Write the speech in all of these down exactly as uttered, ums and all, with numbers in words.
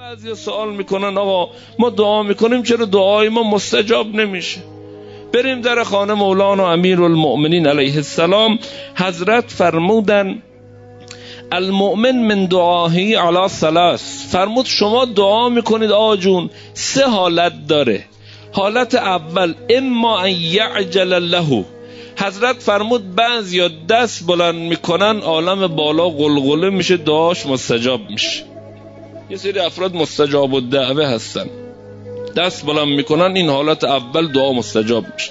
بعضی سوال میکنن آقا ما دعا میکنیم چرا دعای ما مستجاب نمیشه؟ بریم در خانه مولانا امیرالمؤمنین علیه السلام. حضرت فرمودن المؤمن من دعاهی علی ثلاث، فرمود شما دعا میکنید آقا جون سه حالت داره. حالت اول اما ان یعجل له، حضرت فرمود بعضیا دست بلند میکنن عالم بالا غلغله میشه دعاش مستجاب میشه. یه سری افراد مستجاب الدعوه هستن، دست بلند میکنن این حالت اول دعا مستجاب میشه.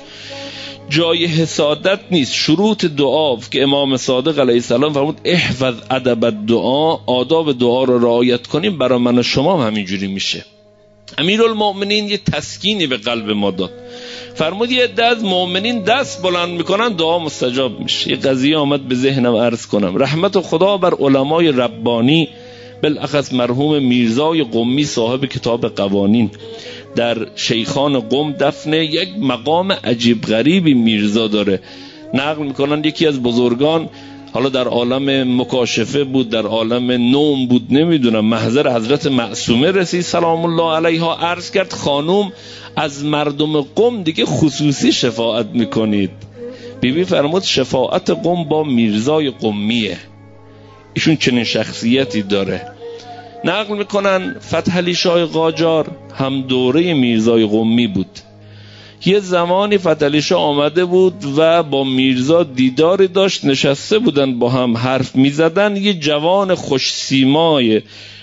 جای حسادت نیست. شروط دعا که امام صادق علیه السلام فرمود احفظ ادب الدعا، آداب دعا رو رعایت کنیم، برای من و شما هم همینجوری میشه. امیرالمؤمنین یه تسکینی به قلب ما داد، فرمود یه عده از مؤمنین دست بلند میکنن دعا مستجاب میشه. یه قضیه آمد به ذهنم عرض کنم. رحمت خدا بر علمای ربانی، بالاخص مرحوم میرزای قمی صاحب کتاب قوانین، در شیخان قم دفن یک مقام عجیب غریبی میرزا داره. نقل میکنن یکی از بزرگان، حالا در عالم مکاشفه بود در عالم نوم بود نمیدونم، محضر حضرت معصومه رسید سلام الله علیها، عرض کرد خانوم از مردم قم دیگه خصوصی شفاعت میکنید. بیبی فرمود شفاعت قم با میرزای قمیه، ایشون چنین شخصیتی داره. نقل میکنن فتح علی شاه قاجار هم دوره میرزای قمی بود. یه زمانی فتح علی شاه آمده بود و با میرزا دیداری داشت، نشسته بودن با هم حرف میزدن. یه جوان خوش سیمای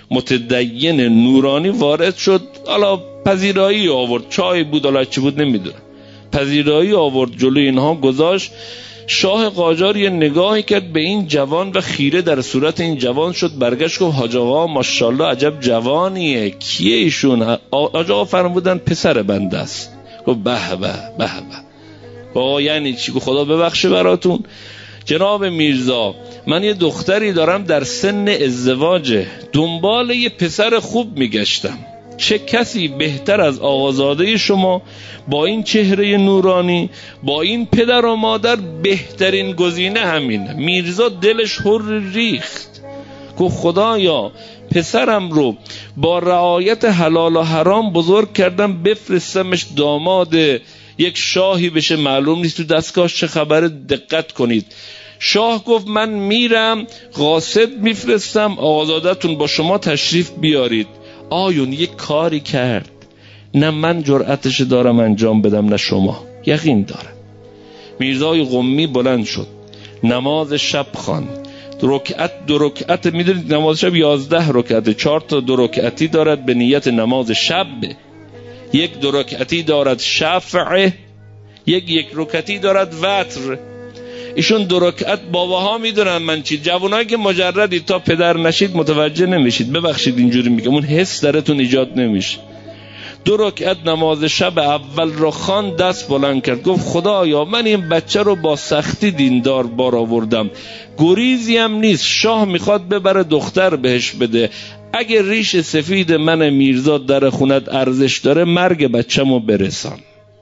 متدین نورانی وارد شد، حالا پذیرایی آورد، چای بود حالا چی بود نمیدونم، پذیرایی آورد جلوی اینها گذاشت. شاه قاجار یه نگاهی کرد به این جوان و خیره در صورت این جوان شد، برگشت گفت حاج آقا ماشاءالله عجب جوانیه، کیه ایشون؟ حاج آقا فرمودن پسر بنده است. گفت به به به به. آقا یعنی چی؟ گفت خدا ببخشه براتون جناب میرزا، من یه دختری دارم در سن ازدواجه، دنبال یه پسر خوب میگشتم، چه کسی بهتر از آقازاده شما با این چهره نورانی، با این پدر و مادر، بهترین گزینه همینه. میرزا دلش هر ریخت، گفت خدایا پسرم رو با رعایت حلال و حرام بزرگ کردم، بفرستمش داماد یک شاهی بشه، معلوم نیست تو دستگاهش چه خبره، دقت کنید. شاه گفت من میرم قاصد میفرستم، آقازادتون با شما تشریف بیارید. آیون یک کاری کرد نه من جرأتش دارم انجام بدم نه شما، یقین دارم. میرزای قمی بلند شد، نماز شب خواند، رکعت دو رکعت، میدونید نماز شب یازده رکعت، چهار تا دو رکعتی دارد به نیت نماز شب، یک دو رکعتی دارد شفع، یک یک رکعتی دارد وتر. ایشون دو رکعت، باباها میدونن من چی، جوانایی که مجردی تا پدر نشید متوجه نمیشید، ببخشید اینجوری میگم، اون حس درتون ایجاد نمیشه. دو رکعت نماز شب اول رو خوان، دست بلند کرد، گفت خدایا من این بچه رو با سختی دیندار بار آوردم، گریزی هم نیست، شاه میخواد ببره دختر بهش بده، اگه ریش سفید من میرزا در خونت ارزش داره مرگ بچه‌مو برسان.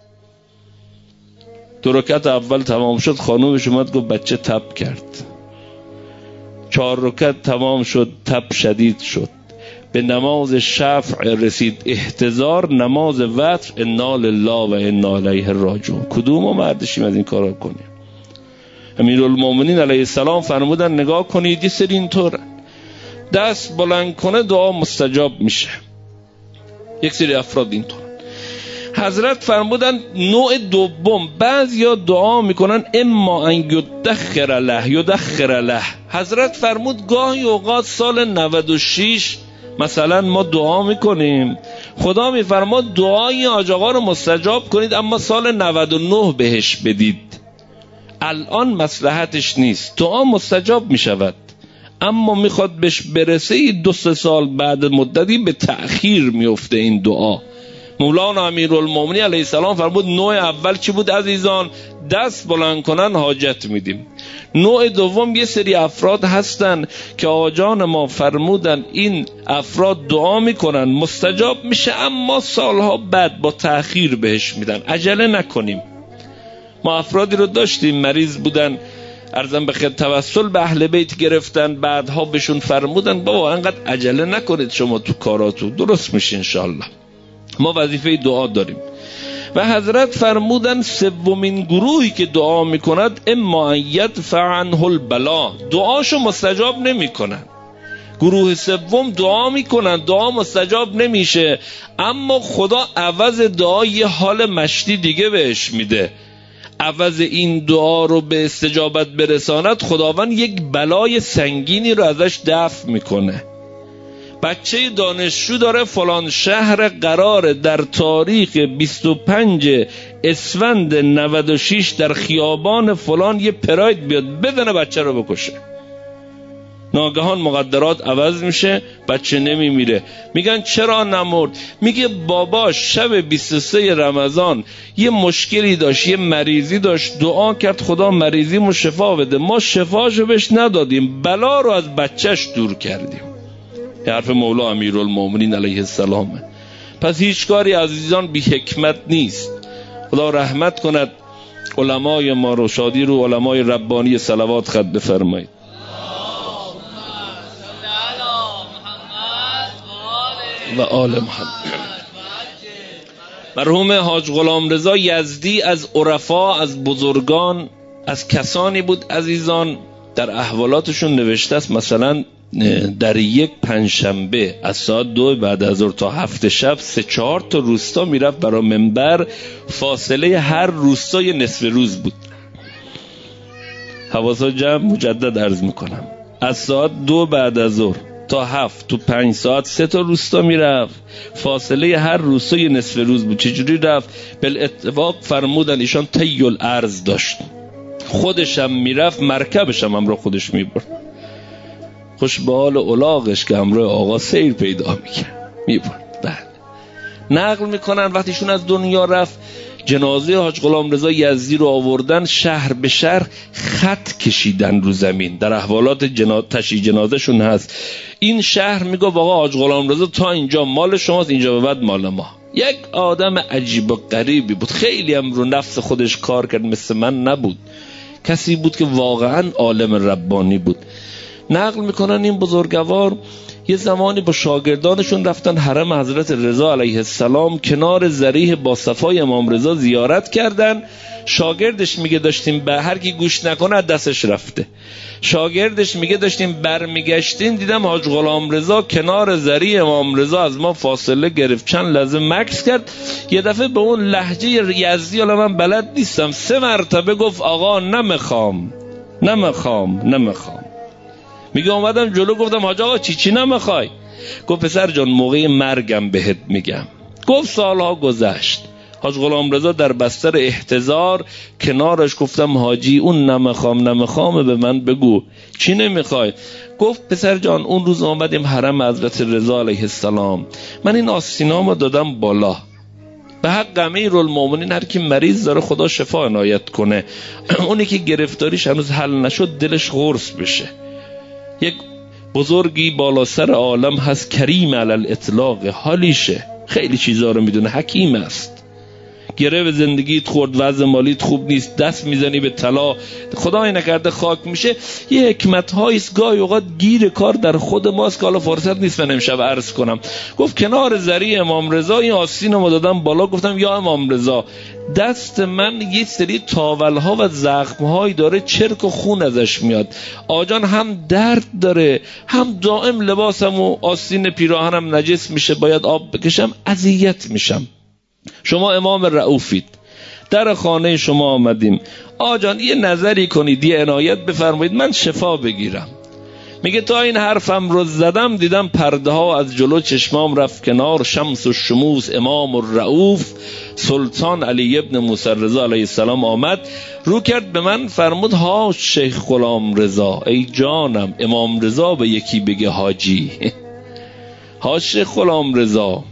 دو رکعت اول تمام شد، خانومش اومد گفت بچه تب کرد. چهار رکعت تمام شد، تب شدید شد، به نماز شفع رسید، احتضار نماز وتر، انا لله و انا الیه راجعون. کدوم ما مردشیم از این کارا کنیم؟ امیرالمؤمنین علیه السلام فرمودن نگاه کنید یه سری اینطور دست بلند کنه دعا مستجاب میشه، یک سری افراد اینطور. حضرت فرمودن نوع دوم، بعضیا دعا میکنن اما ان یدخر له یدخر له. حضرت فرمود گاهی اوقات سال نود و شش مثلا ما دعا میکنیم، خدا میفرماد دعای حاج آقا رو مستجاب کنید اما سال نود و نه بهش بدید، الان مصلحتش نیست، دعا مستجاب میشود اما میخواد بهش برسه دو سه سال بعد مدتی به تأخیر میفته این دعا. مولانا امیرالمؤمنین علیه السلام فرمود نوع اول چی بود عزیزان؟ دست بلند کنن حاجت میدیم. نوع دوم یه سری افراد هستن که آجان ما فرمودن این افراد دعا میکنن مستجاب میشه اما سالها بعد با تأخیر بهش میدن. عجله نکنیم. ما افرادی رو داشتیم مریض بودن، ارزم به خدمت توسل به اهل بیت گرفتن، بعدها بهشون فرمودن بابا انقدر عجله نکنید شما تو کاراتو، درست میشه انشالله. ما وظیفه دعا داریم. و حضرت فرمودن سومین گروهی که دعا میکند اما یدفع عنه البلا، دعاشو مستجاب نمیکنن. گروه سوم دعا میکنن، دعا مستجاب نمیشه، اما خدا عوض دعا یه حال مشتی دیگه بهش میده. عوض این دعا رو به استجابت برساند، خداوند یک بلای سنگینی رو ازش دفع میکنه. بچه دانشجو داره فلان شهر قراره در تاریخ بیست و پنج اسفند نود و شش در خیابان فلان یه پراید بیاد بدنه بچه رو بکشه. ناگهان مقدرات عوض میشه، بچه نمیمیره. میگن چرا نمرد؟ میگه باباش شب بیست و سه رمضان یه مشکلی داشت، یه مریضی داشت، دعا کرد خدا مریضیمو شفا بده، ما شفاشو بهش ندادیم، بلا رو از بچهش دور کردیم. یه حرف مولا امیرالمومنین علیه السلامه. پس هیچ کاری عزیزان بی حکمت نیست. خدا رحمت کند علمای ما رو، شادی رو علمای ربانی صلوات خط بفرمایید. و آل محمد. مرحوم حاج غلامرضا یزدی از عرفا، از بزرگان، از کسانی بود عزیزان در احوالاتشون نوشته است مثلا در یک پنجشنبه از ساعت دو بعد از ظهر تا هفت شب سه چهار تا روستا میرفت برای منبر، فاصله هر روستای نصف روز بود. حواسا جمع، مجدد عرض میکنم، از ساعت دو بعد از ظهر تا هفت تو پنج ساعت سه تا روستا میرفت، فاصله هر روستای نصف روز بود. چجوری رفت؟ بالاتفاق فرمودن ایشان طی الارض داشت، خودشم میرفت، مرکبشم همراه خودش میبرد، خوش به حال الاغش که همراه آقا سیر پیدا میکرد میبرد. بله نقل میکنن وقتیشون از دنیا رفت، جنازه حاج غلامرضا یزدی رو آوردن، شهر به شهر خط کشیدن رو زمین، در احوالات جنا... تشییع جنازه شون هست. این شهر میگه آقا حاج غلامرضا تا اینجا مال شماست، اینجا به بعد مال ما. یک آدم عجیب و غریبی بود، خیلی هم رو نفس خودش کار کرد، مثل من نبود، کسی بود که واقعا عالم ربانی بود. نقل میکنن این بزرگوار یه زمانی با شاگردانشون رفتن حرم حضرت رضا علیه السلام، کنار ضریح با صفای امام رضا زیارت کردن. شاگردش میگه داشتیم به هر کی گوش نکنه دستش رفته. شاگردش میگه داشتیم برمیگشتیم دیدم حاج غلامرضا کنار ضریح امام رضا از ما فاصله گرفت، چند لحظه مکث کرد، یه دفعه به اون لهجه یزدی، حالا من بلد نیستم، سه مرتبه گفت آقا نمیخوام نمیخوام نمیخوام. میگه اومدم جلو گفتم حاج آقا چی چی نمیخوای؟ گفت پسر جان موقع مرگم بهت میگم. گفت سالها گذشت، حاج غلامرضا در بستر احتضار کنارش گفتم حاجی اون نمیخوام نمیخوام به من بگو چی نمیخوای؟ گفت پسر جان اون روز آمدیم حرم حضرت رضا علیه السلام، من این آستینامو دادم بالا، به حق امیرالمومنین هر کی مریض داره خدا شفا عنایت کنه، اونی که گرفتاریش هنوز حل نشد دلش قرص بشه. یک بزرگی بالا سر عالم هست، کریم علی الاطلاق، حالیشه، خیلی چیزا رو میدونه، حکیم است. گره به زندگیت خورد، وضع مالیت خوب نیست، دست میزنی به طلا، خدای نکرده خاک میشه، یه حکمت هاییست گاهی اوقات گیر کار در خود ماست که حالا فرصت نیست من امشب عرض کنم. گفت کنار ضریح امام رضا این آستینمو دادم بالا، گفتم یا امام رضا دست من یه سری تاول ها و زخم هایی داره، چرک و خون ازش میاد، آجان هم درد داره، هم دائم لباسم و آستین پیراهنم نجس میشه، باید آب بکشم، اذیت میشم. شما امام رؤوفید، در خانه شما آمدیم، آجان یه نظری کنید، یه عنایت بفرمایید من شفا بگیرم. میگه تا این حرفم رو زدم دیدم پرده ها از جلو چشمام رفت کنار، شمس و شموس امام الرؤوف سلطان علی ابن موسی رضا علیه السلام آمد، رو کرد به من فرمود ها شیخ غلامرضا، ای جانم امام رضا به یکی بگه حاجی. ها شیخ غلامرضا،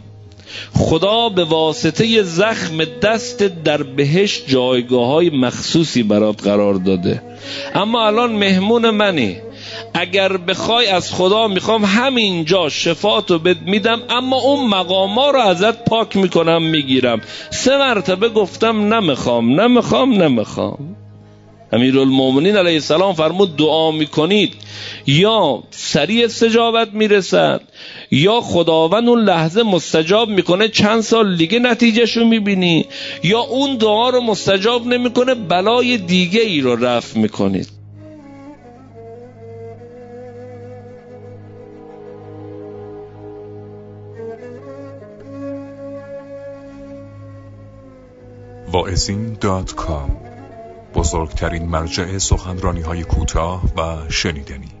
خدا به واسطه زخم دست در بهشت جایگاه های مخصوصی برات قرار داده، اما الان مهمون منی، اگر بخوای از خدا میخوام همینجا شفاتو بد میدم، اما اون مقاما رو ازت پاک میکنم میگیرم. سه مرتبه گفتم نمیخوام نمیخوام نمیخوام. امیرالمومنین علیه السلام فرمود دعا میکنید یا سریع استجابت میرسد یا خداوند اون لحظه مستجاب میکنه چند سال دیگه نتیجهشو میبینی، یا اون دعا رو مستجاب نمیکنه بلای دیگه ای رو رفع میکنید. واعظین دات کام، بزرگترین مرجع سخنرانی های کوتاه و شنیدنی.